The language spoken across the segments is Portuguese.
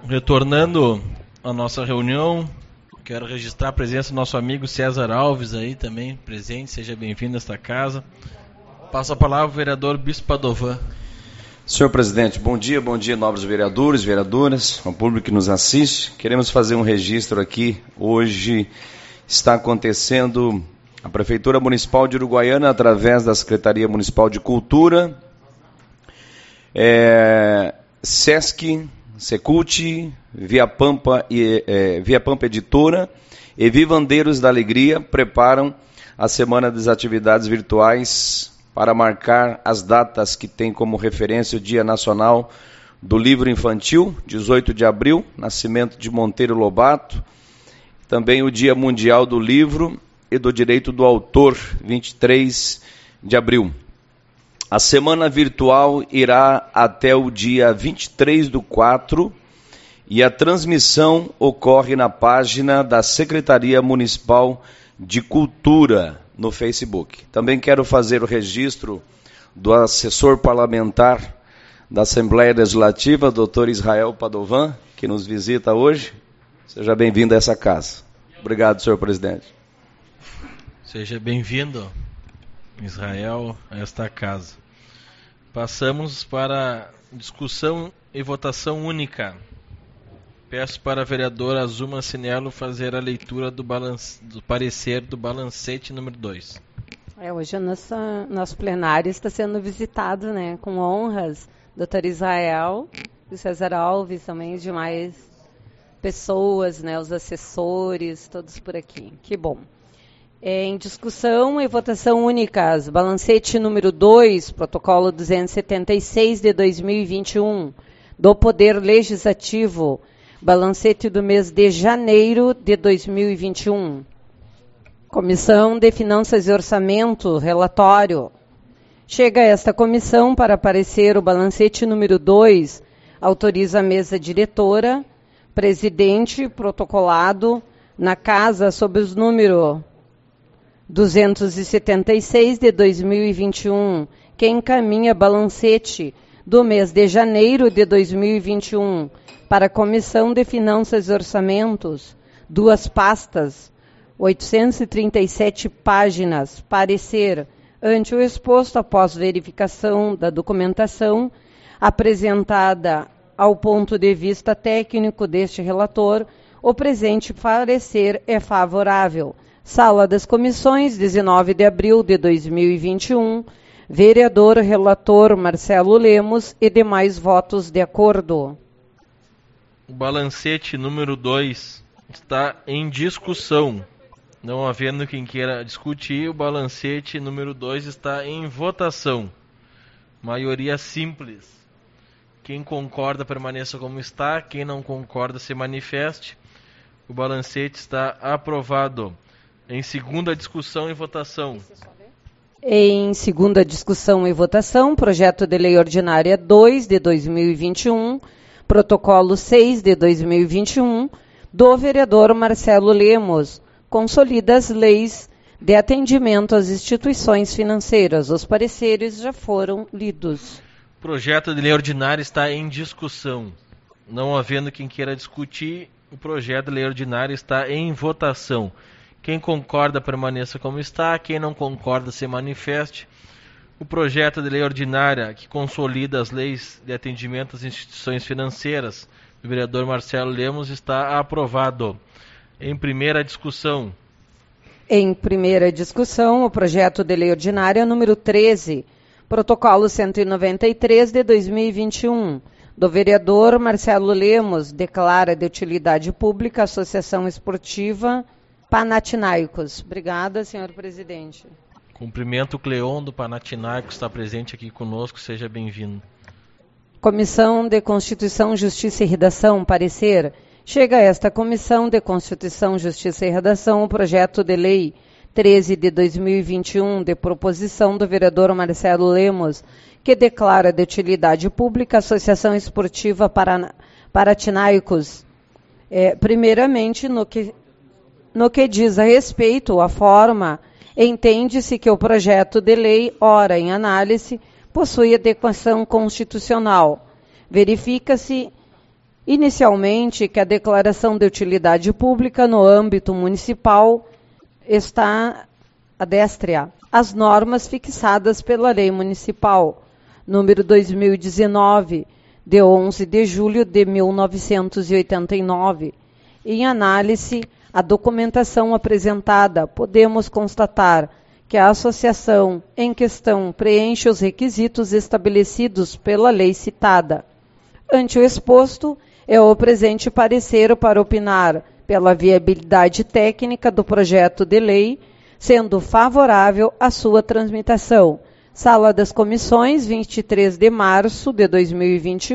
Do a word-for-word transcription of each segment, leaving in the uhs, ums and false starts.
Retornando à nossa reunião, quero registrar a presença do nosso amigo César Alves aí também, presente, seja bem-vindo a esta casa. Passo a palavra ao vereador Bispo Padovan. Senhor presidente, bom dia, bom dia, nobres vereadores, vereadoras, ao público que nos assiste. Queremos fazer um registro aqui. Hoje está acontecendo a Prefeitura Municipal de Uruguaiana, através da Secretaria Municipal de Cultura, é, Sesc, Secult, Via Pampa, e, é, Via Pampa Editora e Vivandeiros da Alegria preparam a Semana das Atividades Virtuais para marcar as datas que tem como referência o Dia Nacional do Livro Infantil, dezoito de abril, nascimento de Monteiro Lobato, também o Dia Mundial do Livro e do Direito do Autor, vinte e três de abril. A semana virtual irá até o dia vinte e três do quatro e a transmissão ocorre na página da Secretaria Municipal de Cultura no Facebook. Também quero fazer o registro do assessor parlamentar da Assembleia Legislativa, doutor Israel Padovan, que nos visita hoje. Seja bem-vindo a essa casa. Obrigado, senhor presidente. Seja bem-vindo, Israel, a esta casa. Passamos para discussão e votação única. Peço para a vereadora Azuma Cinello fazer a leitura do, balance, do parecer do balancete número dois. É, hoje a nossa, nosso plenário está sendo visitado, né, com honras, doutor Israel, o César Alves, também demais pessoas, né, os assessores, todos por aqui. Que bom. É, em discussão e votação únicas, balancete número dois, protocolo duzentos e setenta e seis de dois mil e vinte e um, do Poder Legislativo, balancete do mês de janeiro de dois mil e vinte e um. Comissão de Finanças e Orçamento, relatório. Chega a esta comissão para aparecer o balancete número dois, autoriza a mesa diretora, presidente, protocolado, na casa sob os números duzentos e setenta e seis de dois mil e vinte e um, que encaminha balancete do mês de janeiro de dois mil e vinte e um para a Comissão de Finanças e Orçamentos, duas pastas, oitocentas e trinta e sete páginas, parecer ante o exposto após verificação da documentação apresentada ao ponto de vista técnico deste relator, o presente parecer é favorável. Sala das Comissões, dezenove de abril de dois mil e vinte e um, vereador relator Marcelo Lemos e demais votos de acordo. O balancete número dois está em discussão. Não havendo quem queira discutir, o balancete número dois está em votação. Maioria simples. Quem concorda permaneça como está, quem não concorda se manifeste. O balancete está aprovado. Em segunda discussão e votação. Em segunda discussão e votação, projeto de lei ordinária dois de dois mil e vinte e um, protocolo seis de dois mil e vinte e um, do vereador Marcelo Lemos, consolida as leis de atendimento às instituições financeiras. Os pareceres já foram lidos. Projeto de lei ordinária está em discussão. Não havendo quem queira discutir, o projeto de lei ordinária está em votação. Quem concorda permaneça como está, quem não concorda se manifeste. O projeto de lei ordinária que consolida as leis de atendimento às instituições financeiras do vereador Marcelo Lemos está aprovado. Em primeira discussão. Em primeira discussão, o projeto de lei ordinária número treze, protocolo cento e noventa e três de dois mil e vinte e um, do vereador Marcelo Lemos, declara de utilidade pública a Associação Esportiva Panathinaikos. Obrigada, senhor presidente. Cumprimento o Cleon do Panathinaikos, está presente aqui conosco, seja bem-vindo. Comissão de Constituição, Justiça e Redação, parecer. Chega a esta Comissão de Constituição, Justiça e Redação o projeto de lei treze de dois mil e vinte e um, de proposição do vereador Marcelo Lemos, que declara de utilidade pública a Associação Esportiva Panathinaikos. É, primeiramente, no que No que diz a respeito à forma, entende-se que o projeto de lei, ora em análise, possui adequação constitucional. Verifica-se Inicialmente, que a declaração de utilidade pública no âmbito municipal está adestre às normas fixadas pela Lei Municipal número dois mil e dezenove, de onze de julho de mil novecentos e oitenta e nove. Em análise à documentação apresentada, podemos constatar que a associação em questão preenche os requisitos estabelecidos pela lei citada. Ante o exposto, é o presente parecer para opinar pela viabilidade técnica do projeto de lei, sendo favorável à sua tramitação. Sala das Comissões, vinte e três de março de dois mil e vinte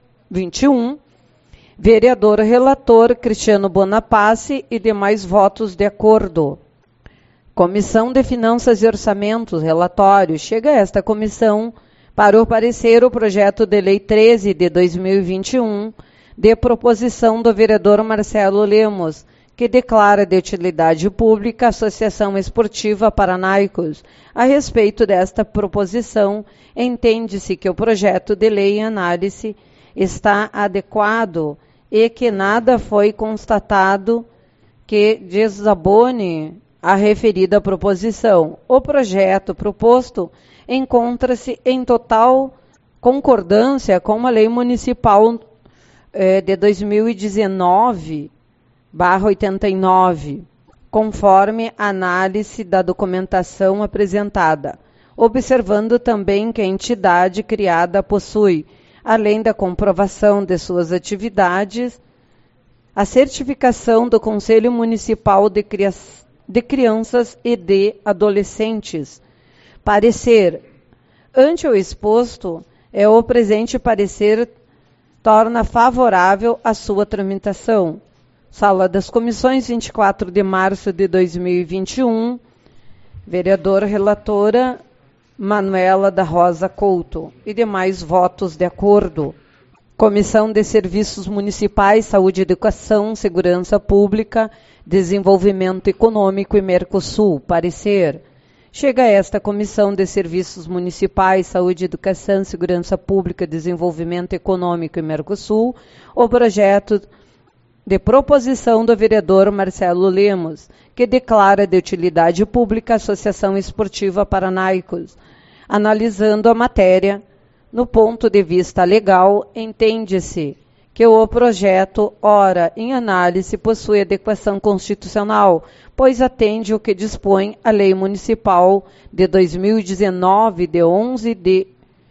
e um. Vereador relator Cristiano Bonapace e demais votos de acordo. Comissão de Finanças e Orçamentos, relatório. Chega esta comissão para o parecer o projeto de lei treze de dois mil e vinte e um, de proposição do vereador Marcelo Lemos, que declara de utilidade pública a Associação Esportiva Paranaicos. A respeito desta proposição, entende-se que o projeto de lei em análise está adequado e que nada foi constatado que desabone a referida proposição. O projeto proposto encontra-se em total concordância com a Lei Municipal eh, de dois mil e dezenove, barra oitenta e nove, conforme a análise da documentação apresentada, observando também que a entidade criada possui, além da comprovação de suas atividades, a certificação do Conselho Municipal de, Cria- de Crianças e de Adolescentes. Parecer. Ante o exposto, é o presente parecer torna favorável a sua tramitação. Sala das Comissões, vinte e quatro de março de dois mil e vinte e um. Vereadora relatora Manuela da Rosa Couto e demais votos de acordo. Comissão de Serviços Municipais, Saúde e Educação, Segurança Pública, Desenvolvimento Econômico e Mercosul. Parecer. Chega esta Comissão de Serviços Municipais, Saúde, Educação, Segurança Pública, Desenvolvimento Econômico e Mercosul, o projeto de proposição do vereador Marcelo Lemos, que declara de utilidade pública a Associação Esportiva Paranaicos. Analisando a matéria, no ponto de vista legal, entende-se que o projeto, ora em análise, possui adequação constitucional, pois atende o que dispõe a Lei Municipal de dois mil e dezenove, de onze de,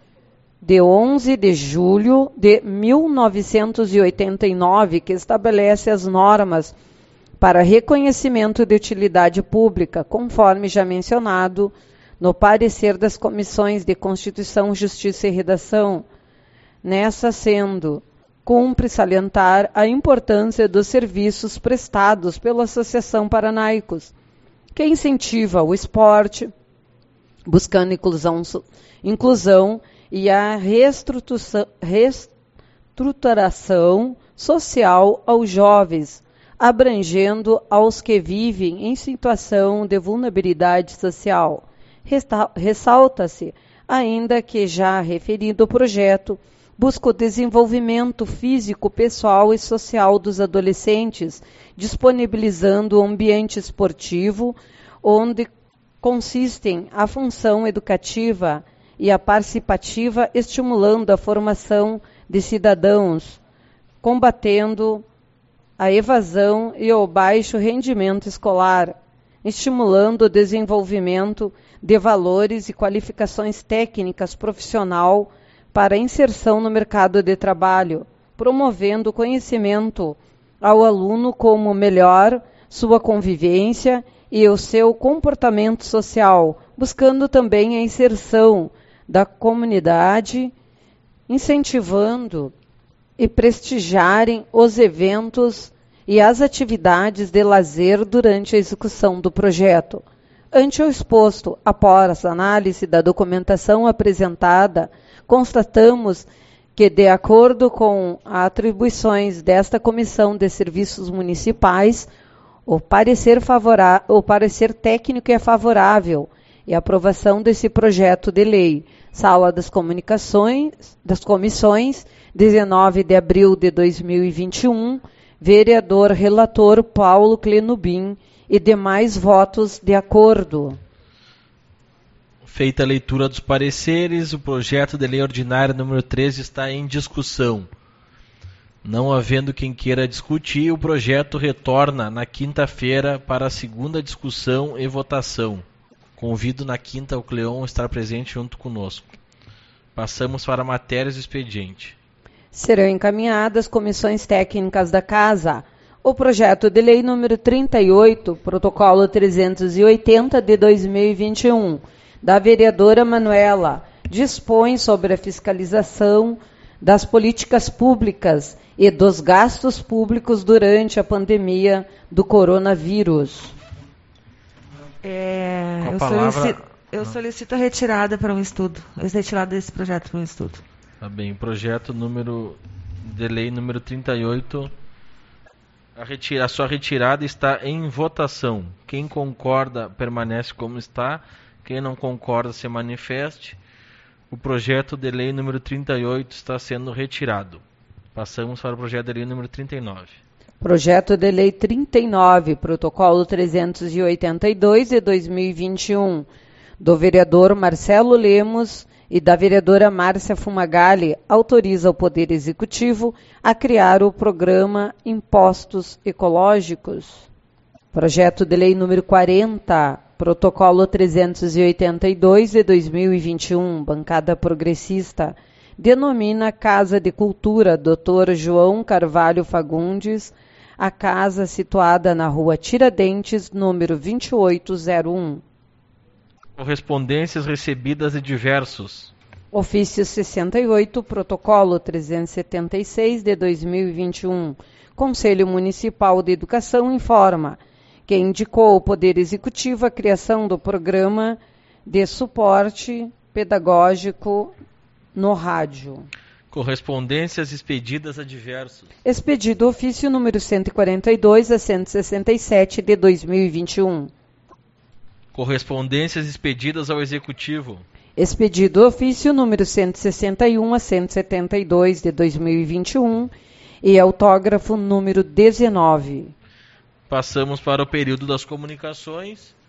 de onze de julho de mil novecentos e oitenta e nove, que estabelece as normas para reconhecimento de utilidade pública, conforme já mencionado no parecer das Comissões de Constituição, Justiça e Redação. Nessa sendo, cumpre salientar a importância dos serviços prestados pela Associação Paranaicos, que incentiva o esporte, buscando inclusão, inclusão e a reestruturação, reestruturação social aos jovens, abrangendo aos que vivem em situação de vulnerabilidade social. Ressalta-se ainda que já referido projeto busca o desenvolvimento físico, pessoal e social dos adolescentes, disponibilizando o ambiente esportivo, onde consistem a função educativa e a participativa, estimulando a formação de cidadãos, combatendo a evasão e o baixo rendimento escolar, estimulando o desenvolvimento de valores e qualificações técnicas profissional para a inserção no mercado de trabalho, promovendo o conhecimento ao aluno como melhor sua convivência e o seu comportamento social, buscando também a inserção da comunidade, incentivando e prestigiarem os eventos e as atividades de lazer durante a execução do projeto. Ante o exposto, após a análise da documentação apresentada, constatamos que, de acordo com as atribuições desta Comissão de Serviços Municipais, o parecer, favora- o parecer técnico é favorável e a aprovação desse projeto de lei. Sala das Comunicações, das Comissões, dezenove de abril de dois mil e vinte e um, vereador relator Paulo Clenubim e demais votos de acordo. Feita a leitura dos pareceres, o projeto de lei ordinária número treze está em discussão. Não havendo quem queira discutir, o projeto retorna na quinta-feira para a segunda discussão e votação. Convido na quinta o Cleon a estar presente junto conosco. Passamos para matérias do expediente. Serão encaminhadas comissões técnicas da Casa o projeto de lei número trinta e oito, protocolo trezentos e oitenta de dois mil e vinte e um, da vereadora Manuela, dispõe sobre a fiscalização das políticas públicas e dos gastos públicos durante a pandemia do coronavírus. É, eu, palavra... solicito, eu solicito a retirada para um estudo. A retirada desse projeto para um estudo. Tá bem, projeto número de lei número trinta e oito, a, retira, a sua retirada está em votação. Quem concorda permanece como está, quem não concorda se manifeste. O projeto de lei número trinta e oito está sendo retirado. Passamos para o projeto de lei número trinta e nove. Projeto de lei trinta e nove, protocolo trezentos e oitenta e dois de dois mil e vinte e um, do vereador Marcelo Lemos e da vereadora Márcia Fumagalli, autoriza o Poder Executivo a criar o programa Impostos Ecológicos. Projeto de lei número quarenta, protocolo trezentos e oitenta e dois de dois mil e vinte e um, bancada progressista, denomina Casa de Cultura doutor João Carvalho Fagundes, a casa situada na rua Tiradentes, número vinte e oito zero um. Correspondências recebidas de diversos. Ofício sessenta e oito, protocolo trezentos e setenta e seis de dois mil e vinte e um. Conselho Municipal de Educação informa que indicou ao Poder Executivo a criação do programa de suporte pedagógico no rádio. Correspondências expedidas a diversos. Expedido ofício número cento e quarenta e dois a cento e sessenta e sete de dois mil e vinte e um. Correspondências expedidas ao Executivo. Expedido ofício número cento e sessenta e um a cento e setenta e dois de dois mil e vinte e um e autógrafo número dezenove. Passamos para o período das comunicações.